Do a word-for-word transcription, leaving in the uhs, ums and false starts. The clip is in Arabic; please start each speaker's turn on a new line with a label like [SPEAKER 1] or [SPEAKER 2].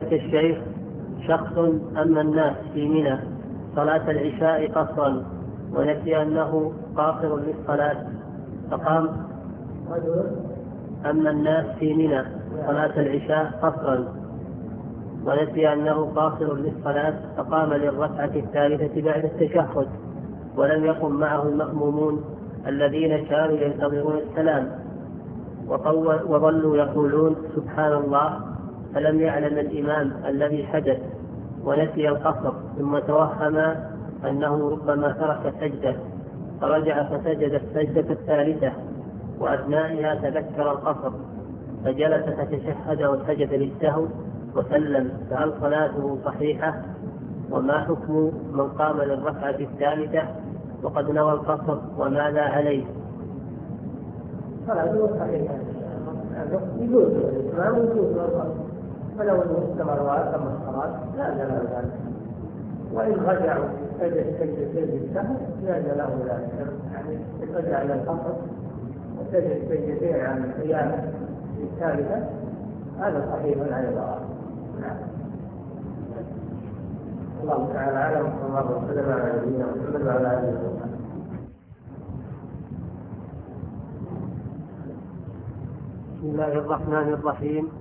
[SPEAKER 1] فضيلة الشيخ، شخص أما الناس في منى صلاة العشاء قصرا ونسي أنه قاصر للصلاة فقام أما الناس في منى صلاة العشاء قصرا ونسي أنه قاصر للصلاة فقام للركعة الثالثة بعد التشهد ولم يقم معه المأمومون الذين كانوا ينتظرون السلام وظلوا يقولون سبحان الله، فلم يعلم الإمام الذي حدث ونسي القصر ثم توهم أنه ربما ترك سجدة فرجع فسجد السجدة الثالثة وأثناءها تذكر القصر فجلس فتشهد وسجد للسهو وسلم، فهل صلاته صحيحة؟ وما حكم من قام للركعة الثالثة وقد نوى القصر وماذا عليه؟
[SPEAKER 2] صلاته صحيحة يجوز الإسلام ويجوز القصر، فلو أنه استمر وأتم الصلاة لا جاز ذلك، وإن رجعوا سجد سجدتين للسهو لا جاز له ذلك، يعني رجع إلى القصر وسجد سجدتين عن القيامة الثالثة هذا صحيح عن الظاهر. نعم. الله تعالى أعلم وصلى الله وسلم على نبينا محمد وعلى آله وصحبه.
[SPEAKER 1] بسم الله الرحمن الرحيم.